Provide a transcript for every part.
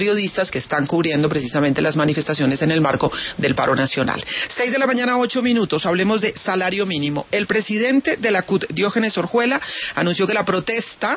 periodistas que están cubriendo precisamente las manifestaciones en el marco del paro nacional. 6 de la mañana, 8 minutos, hablemos de salario mínimo. El presidente de la CUT, Diógenes Orjuela, anunció que la propuesta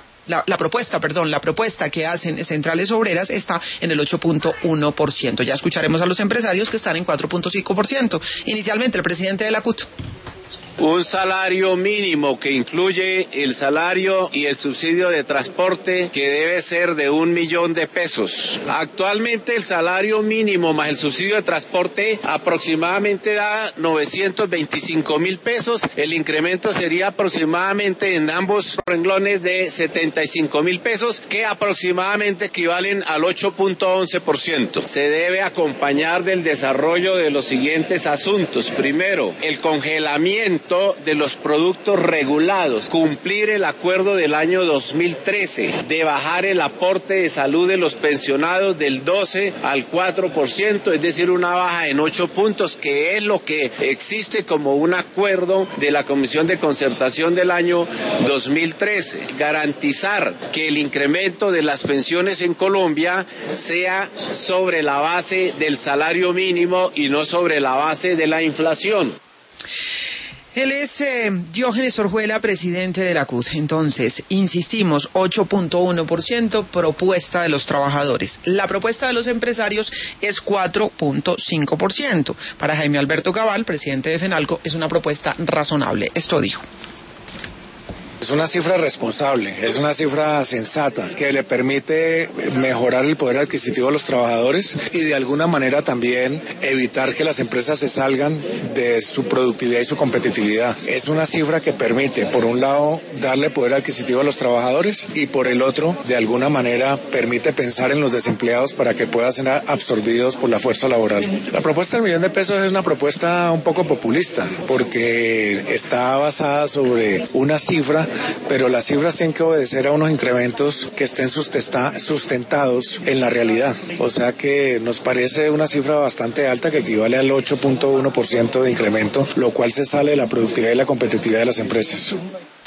que hacen centrales obreras está en el 8.1%. Ya escucharemos a los empresarios que están en 4.5%. Inicialmente, el presidente de la CUT. Un salario mínimo que incluye el salario y el subsidio de transporte, que debe ser de 1 millón de pesos. Actualmente el salario mínimo más el subsidio de transporte aproximadamente da 925.000 pesos. El incremento sería aproximadamente en ambos renglones de 75.000 pesos, que aproximadamente equivalen al 8.11%. Se debe acompañar del desarrollo de los siguientes asuntos. Primero, el congelamiento de los productos regulados, cumplir el acuerdo del año 2013 de bajar el aporte de salud de los pensionados del 12 al 4%, es decir, una baja en 8 puntos, que es lo que existe como un acuerdo de la Comisión de Concertación del año 2013. Garantizar que el incremento de las pensiones en Colombia sea sobre la base del salario mínimo y no sobre la base de la inflación. Él es Diógenes Orjuela, presidente de la CUT. Entonces, insistimos, 8.1% propuesta de los trabajadores. La propuesta de los empresarios es 4.5%. Para Jaime Alberto Cabal, presidente de FENALCO, es una propuesta razonable. Esto dijo. Es una cifra responsable, es una cifra sensata que le permite mejorar el poder adquisitivo de los trabajadores y de alguna manera también evitar que las empresas se salgan de su productividad y su competitividad. Es una cifra que permite, por un lado, darle poder adquisitivo a los trabajadores y por el otro, de alguna manera, permite pensar en los desempleados para que puedan ser absorbidos por la fuerza laboral. La propuesta del 1 millón de pesos es una propuesta un poco populista porque está basada sobre una cifra, pero las cifras tienen que obedecer a unos incrementos que estén sustentados en la realidad. O sea que nos parece una cifra bastante alta que equivale al 8.1% de incremento, lo cual se sale de la productividad y la competitividad de las empresas.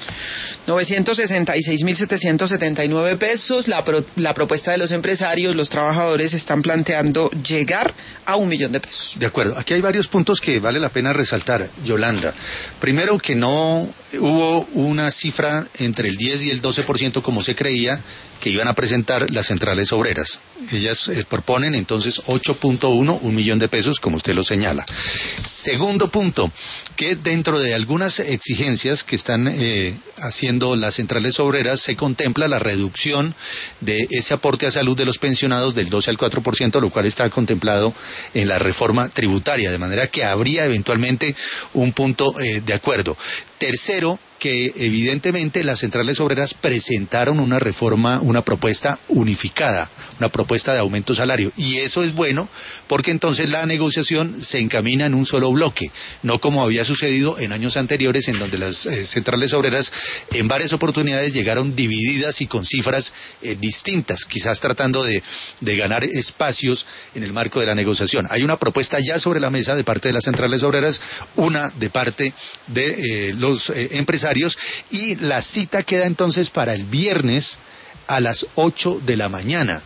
966.779 pesos. La propuesta de los empresarios, los trabajadores están planteando llegar a 1 millón de pesos. De acuerdo. Aquí hay varios puntos que vale la pena resaltar, Yolanda. Primero, que no hubo una cifra entre el 10 y el 12% como se creía que iban a presentar las centrales obreras. Ellas proponen entonces 8.1, 1 millón de pesos, como usted lo señala. Segundo punto, que dentro de algunas exigencias que están haciendo las centrales obreras, se contempla la reducción de ese aporte a salud de los pensionados del 12 al 4%, lo cual está contemplado en la reforma tributaria, de manera que habría eventualmente un punto de acuerdo. Tercero, que evidentemente las centrales obreras presentaron una propuesta unificada, una propuesta de aumento salario, y eso es bueno porque entonces la negociación se encamina en un solo bloque, no como había sucedido en años anteriores en donde las centrales obreras en varias oportunidades llegaron divididas y con cifras distintas, quizás tratando de ganar espacios en el marco de la negociación. Hay una propuesta ya sobre la mesa de parte de las centrales obreras, una de parte de los empresarios, y la cita queda entonces para el viernes a las 8 de la mañana,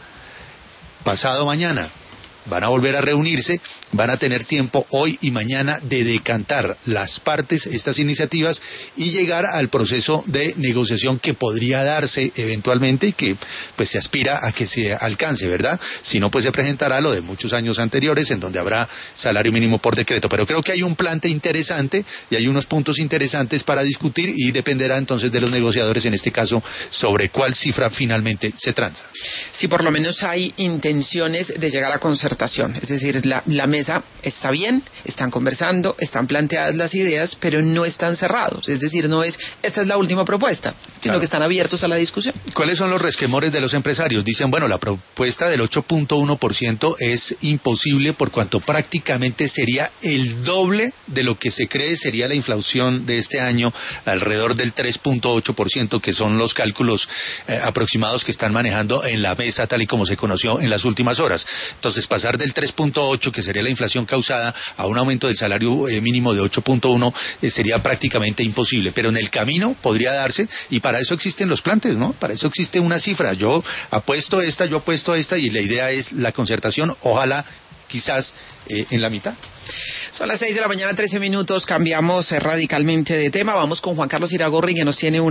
pasado mañana. Van a volver a reunirse, van a tener tiempo hoy y mañana de decantar las partes, estas iniciativas, y llegar al proceso de negociación que podría darse eventualmente y que pues se aspira a que se alcance, ¿verdad? Si no, pues se presentará lo de muchos años anteriores en donde habrá salario mínimo por decreto. Pero creo que hay un plante interesante y hay unos puntos interesantes para discutir y dependerá entonces de los negociadores, en este caso, sobre cuál cifra finalmente se transa. Sí, por lo menos hay intenciones de llegar a concertación. Es decir, la mesa está bien, están conversando, están planteadas las ideas, pero no están cerrados. Es decir, no es, esta es la última propuesta, sino claro, que están abiertos a la discusión. ¿Cuáles son los resquemores de los empresarios? Dicen, bueno, la propuesta del 8.1% es imposible por cuanto prácticamente sería el doble de lo que se cree sería la inflación de este año, alrededor del 3.8%, que son los cálculos aproximados que están manejando en la mesa tal y como se conoció en las últimas horas. Entonces, pasar del 3.8, que sería la inflación causada, a un aumento del salario mínimo de 8.1 sería prácticamente imposible, pero en el camino podría darse, y para eso existen los plantes, ¿no? Para eso existe una cifra. Yo apuesto esta, y la idea es la concertación, ojalá quizás en la mitad. Son las 6 de la mañana, 13 minutos, cambiamos radicalmente de tema. Vamos con Juan Carlos Iragorri, que nos tiene